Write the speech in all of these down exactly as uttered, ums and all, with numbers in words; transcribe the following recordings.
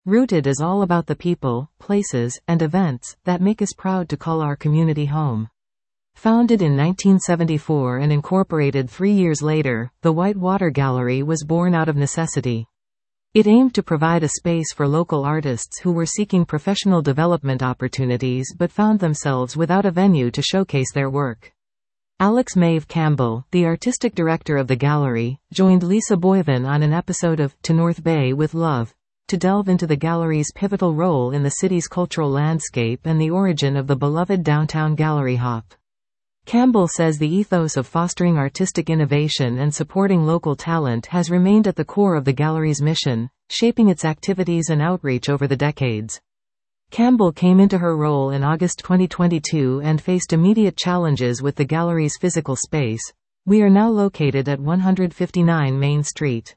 Rooted is all about the people, places, and events that make us proud to call our community home. Founded in nineteen seventy-four and incorporated three years later, the White Water Gallery was born out of necessity. It aimed to provide a space for local artists who were seeking professional development opportunities but found themselves without a venue to showcase their work. Alex Maeve Campbell, the artistic director of the gallery, joined Lisa Boyven on an episode of To North Bay with Love to delve into the gallery's pivotal role in the city's cultural landscape and the origin of the beloved downtown gallery hop. Campbell says the ethos of fostering artistic innovation and supporting local talent has remained at the core of the gallery's mission, shaping its activities and outreach over the decades. Campbell came into her role in August twenty twenty-two and faced immediate challenges with the gallery's physical space. We are now located at one fifty-nine Main Street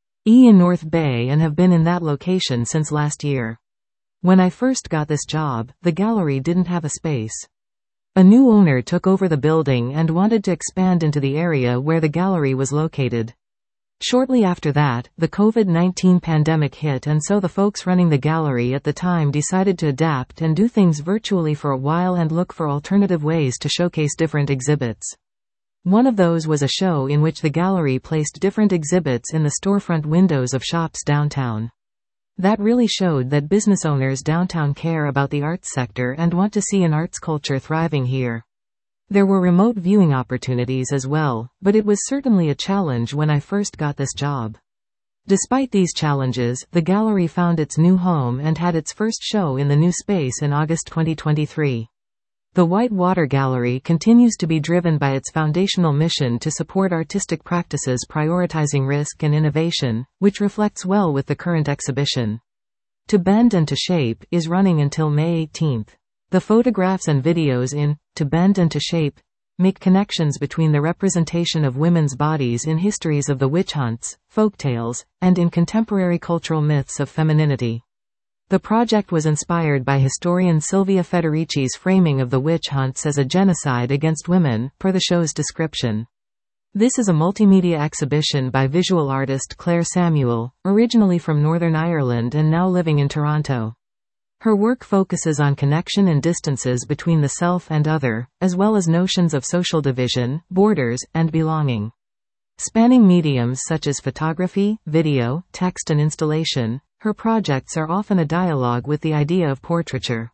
E in North Bay and have been in that location since last year. When I first got this job, the gallery didn't have a space. A new owner took over the building and wanted to expand into the area where the gallery was located. Shortly after that, the COVID nineteen pandemic hit, and so the folks running the gallery at the time decided to adapt and do things virtually for a while and look for alternative ways to showcase different exhibits. One of those was a show in which the gallery placed different exhibits in the storefront windows of shops downtown. That really showed that business owners downtown care about the arts sector and want to see an arts culture thriving here. There were remote viewing opportunities as well, but it was certainly a challenge when I first got this job. Despite these challenges, the gallery found its new home and had its first show in the new space in August twenty twenty-three. The White Water Gallery continues to be driven by its foundational mission to support artistic practices prioritizing risk and innovation, which reflects well with the current exhibition. To Bend and to Shape is running until May eighteenth. The photographs and videos in To Bend and to Shape make connections between the representation of women's bodies in histories of the witch hunts, folktales, and in contemporary cultural myths of femininity. The project was inspired by historian Sylvia Federici's framing of the witch hunts as a genocide against women, per the show's description. This is a multimedia exhibition by visual artist Claire Samuel, originally from Northern Ireland and now living in Toronto. Her work focuses on connection and distances between the self and other, as well as notions of social division, borders, and belonging. Spanning mediums such as photography, video, text and installation, her projects are often a dialogue with the idea of portraiture.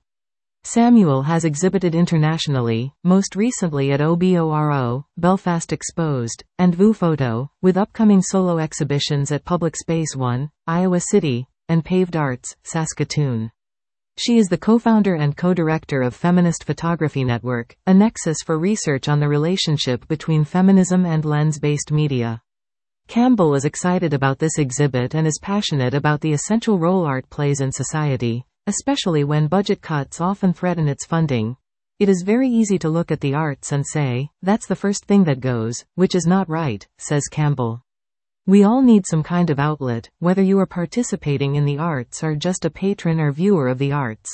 Samuel has exhibited internationally, most recently at O B O R O, Belfast Exposed, and V U Photo, with upcoming solo exhibitions at Public Space One, Iowa City, and Paved Arts, Saskatoon. She is the co-founder and co-director of Feminist Photography Network, a nexus for research on the relationship between feminism and lens-based media. Campbell is excited about this exhibit and is passionate about the essential role art plays in society, especially when budget cuts often threaten its funding. It is very easy to look at the arts and say, that's the first thing that goes, which is not right, says Campbell. We all need some kind of outlet, whether you are participating in the arts or just a patron or viewer of the arts.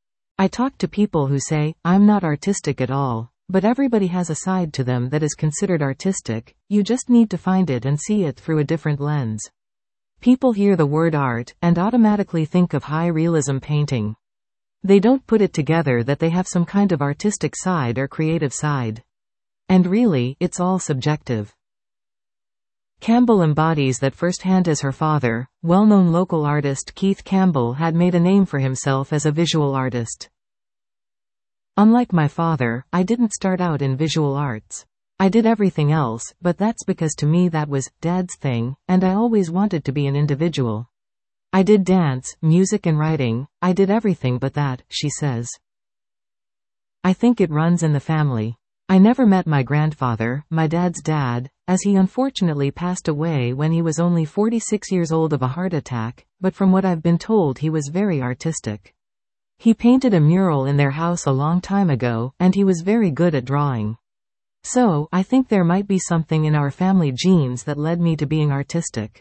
I talk to people who say, I'm not artistic at all. But everybody has a side to them that is considered artistic, you just need to find it and see it through a different lens. People hear the word art, and automatically think of high realism painting. They don't put it together that they have some kind of artistic side or creative side. And really, it's all subjective. Campbell embodies that firsthand as her father, well-known local artist Keith Campbell had made a name for himself as a visual artist. Unlike my father, I didn't start out in visual arts. I did everything else, but that's because to me that was Dad's thing, and I always wanted to be an individual. I did dance, music and writing, I did everything but that, she says. I think it runs in the family. I never met my grandfather, my dad's dad, as he unfortunately passed away when he was only forty-six years old of a heart attack, but from what I've been told he was very artistic. He painted a mural in their house a long time ago, and he was very good at drawing. So, I think there might be something in our family genes that led me to being artistic.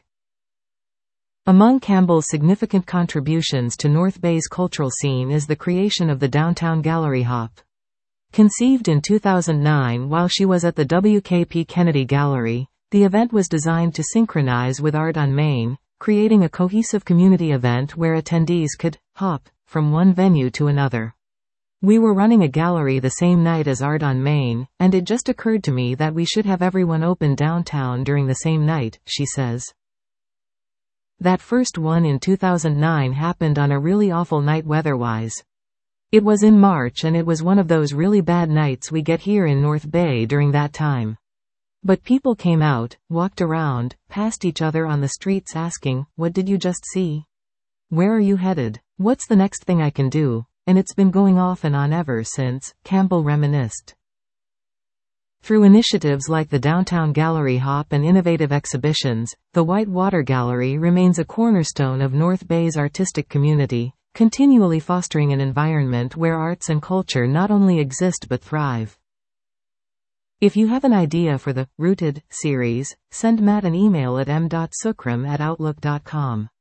Among Campbell's significant contributions to North Bay's cultural scene is the creation of the Downtown Gallery Hop. Conceived in two thousand nine while she was at the W K P Kennedy Gallery, the event was designed to synchronize with Art on Main, creating a cohesive community event where attendees could hop from one venue to another. We were running a gallery the same night as Art on Main, and it just occurred to me that we should have everyone open downtown during the same night, she says. That first one in two thousand nine happened on a really awful night weather-wise. It was in March and it was one of those really bad nights we get here in North Bay during that time. But people came out, walked around, passed each other on the streets asking, "What did you just see? Where are you headed? What's the next thing I can do?" And it's been going off and on ever since, Campbell reminisced. Through initiatives like the Downtown Gallery Hop and innovative exhibitions, the White Water Gallery remains a cornerstone of North Bay's artistic community, continually fostering an environment where arts and culture not only exist but thrive. If you have an idea for the Rooted series, send Matt an email at m dot sukram at outlook dot com.